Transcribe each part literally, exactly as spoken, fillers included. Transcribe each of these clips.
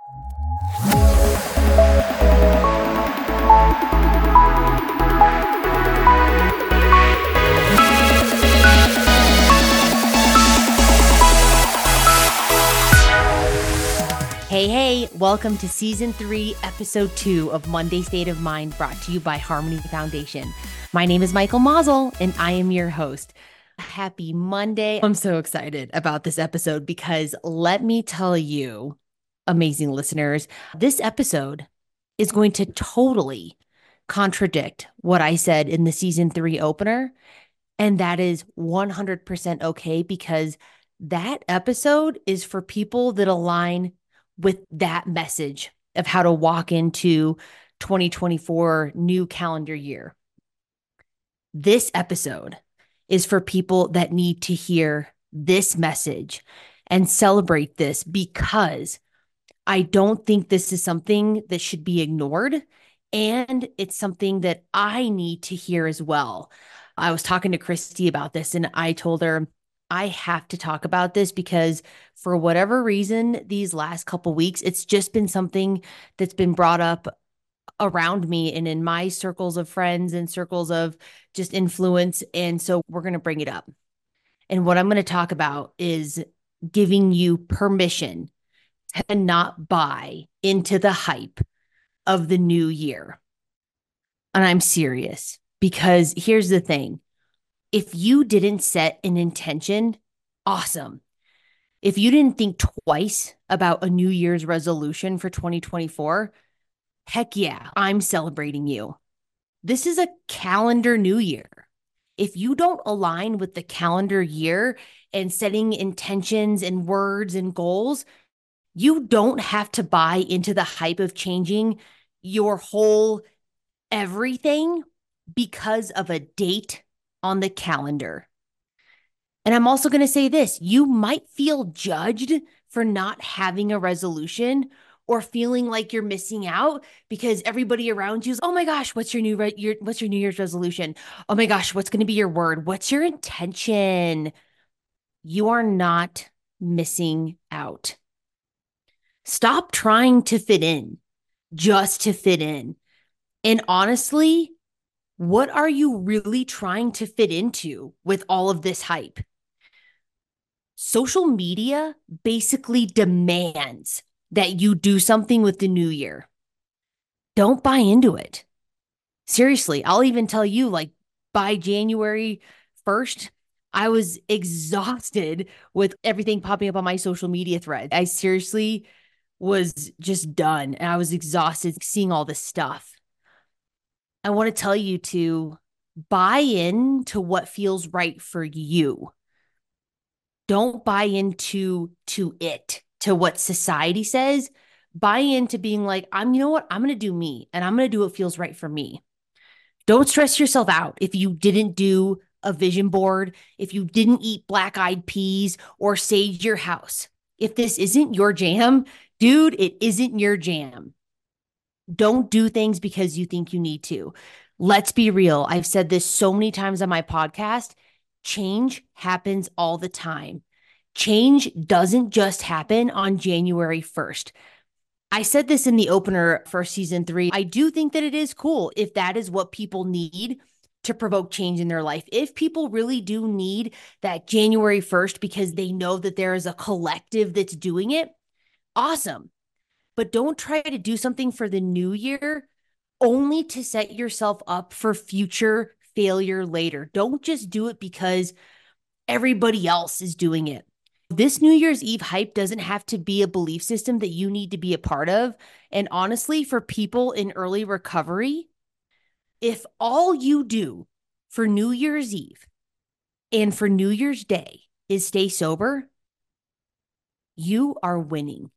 Hey, hey, welcome to season three, episode two of Monday State of Mind, brought to you by Harmony Foundation. My name is Michael Mazel, and I am your host. Happy Monday. I'm so excited about this episode because let me tell you, amazing listeners, this episode is going to totally contradict what I said in the season three opener. And that is one hundred percent okay, because that episode is for people that align with that message of how to walk into twenty twenty-four new calendar year. This episode is for people that need to hear this message and celebrate this, because I don't think this is something that should be ignored. And it's something that I need to hear as well. I was talking to Christy about this, and I told her, I have to talk about this because for whatever reason, these last couple weeks, it's just been something that's been brought up around me and in my circles of friends and circles of just influence. And so we're going to bring it up. And what I'm going to talk about is giving you permission to not buy into the hype of the new year. And I'm serious, because here's the thing. If you didn't set an intention, awesome. If you didn't think twice about a New Year's resolution for twenty twenty-four, heck yeah, I'm celebrating you. This is a calendar new year. If you don't align with the calendar year and setting intentions and words and goals, you don't have to buy into the hype of changing your whole everything because of a date on the calendar. And I'm also going to say this, you might feel judged for not having a resolution or feeling like you're missing out because everybody around you is, oh my gosh, what's your new re- your, what's your New Year's resolution? Oh my gosh, what's going to be your word? What's your intention? You are not missing out. Stop trying to fit in just to fit in. And honestly, what are you really trying to fit into with all of this hype? Social media basically demands that you do something with the new year. Don't buy into it. Seriously, I'll even tell you, like, by January first, I was exhausted with everything popping up on my social media thread. I seriously was just done, and I was exhausted seeing all this stuff. I want to tell you to buy in to what feels right for you. Don't buy into to it, to what society says. Buy into being like, I'm, you know what? I'm going to do me, and I'm going to do what feels right for me. Don't stress yourself out if you didn't do a vision board, if you didn't eat black-eyed peas or sage your house. If this isn't your jam, dude, it isn't your jam. Don't do things because you think you need to. Let's be real. I've said this so many times on my podcast. Change happens all the time. Change doesn't just happen on January first. I said this in the opener for season three. I do think that it is cool if that is what people need to provoke change in their life. If people really do need that January first because they know that there is a collective that's doing it, awesome. But don't try to do something for the new year only to set yourself up for future failure later. Don't just do it because everybody else is doing it. This New Year's Eve hype doesn't have to be a belief system that you need to be a part of. And honestly, for people in early recovery, if all you do for New Year's Eve and for New Year's Day is stay sober, you are winning.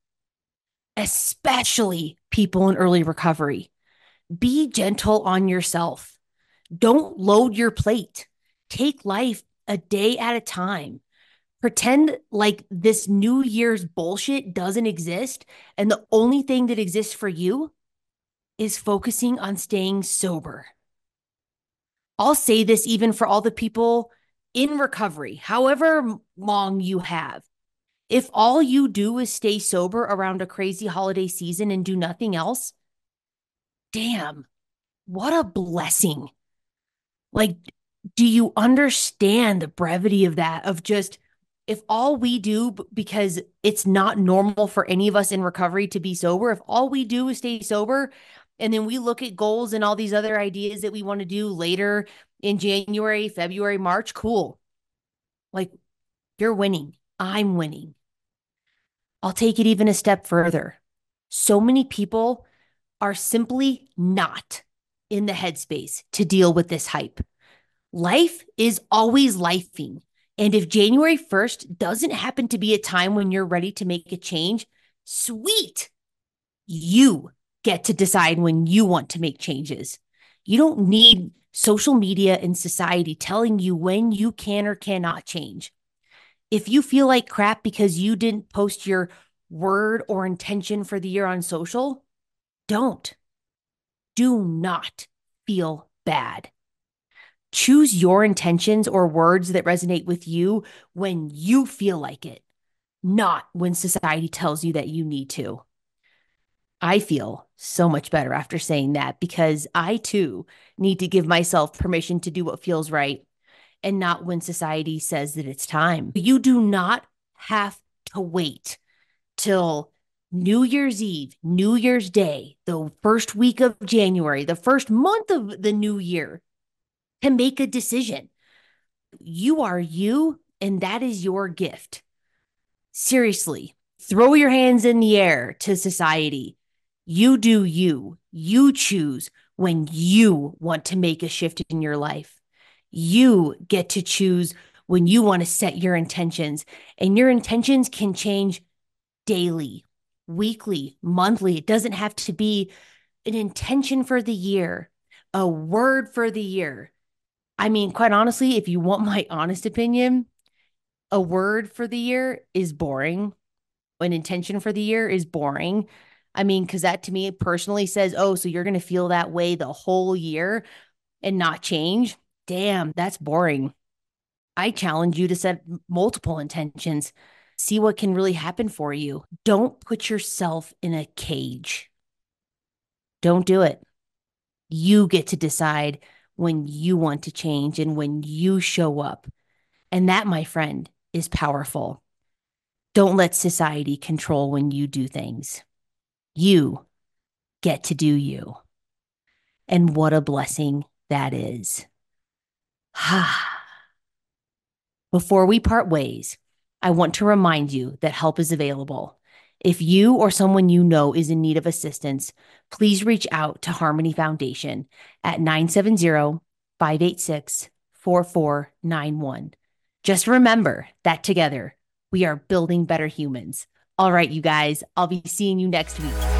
Especially people in early recovery. Be gentle on yourself. Don't load your plate. Take life a day at a time. Pretend like this New Year's bullshit doesn't exist, and the only thing that exists for you is focusing on staying sober. I'll say this even for all the people in recovery, however long you have. If all you do is stay sober around a crazy holiday season and do nothing else, damn, what a blessing. Like, do you understand the brevity of that? Of just, if all we do, because it's not normal for any of us in recovery to be sober, if all we do is stay sober, and then we look at goals and all these other ideas that we want to do later in January, February, March, cool. Like, you're winning. I'm winning. I'll take it even a step further. So many people are simply not in the headspace to deal with this hype. Life is always lifing. And if January first doesn't happen to be a time when you're ready to make a change, sweet. You get to decide when you want to make changes. You don't need social media and society telling you when you can or cannot change. If you feel like crap because you didn't post your word or intention for the year on social, don't. Do not feel bad. Choose your intentions or words that resonate with you when you feel like it, not when society tells you that you need to. I feel so much better after saying that because I too need to give myself permission to do what feels right and not when society says that it's time. You do not have to wait till New Year's Eve, New Year's Day, the first week of January, the first month of the new year to make a decision. You are you, and that is your gift. Seriously, throw your hands in the air to society. You do you. You choose when you want to make a shift in your life. You get to choose when you want to set your intentions, and your intentions can change daily, weekly, monthly. It doesn't have to be an intention for the year, a word for the year. I mean, quite honestly, if you want my honest opinion, a word for the year is boring. An intention for the year is boring. I mean, because that to me personally says, oh, so you're going to feel that way the whole year and not change? Damn, that's boring. I challenge you to set multiple intentions, see what can really happen for you. Don't put yourself in a cage. Don't do it. You get to decide when you want to change and when you show up. And that, my friend, is powerful. Don't let society control when you do things. You get to do you. And what a blessing that is. Before we part ways, I want to remind you that help is available. If you or someone you know is in need of assistance, please reach out to Harmony Foundation at nine seven zero, five eight six, four four nine one. Just remember that together, we are building better humans. All right, you guys, I'll be seeing you next week.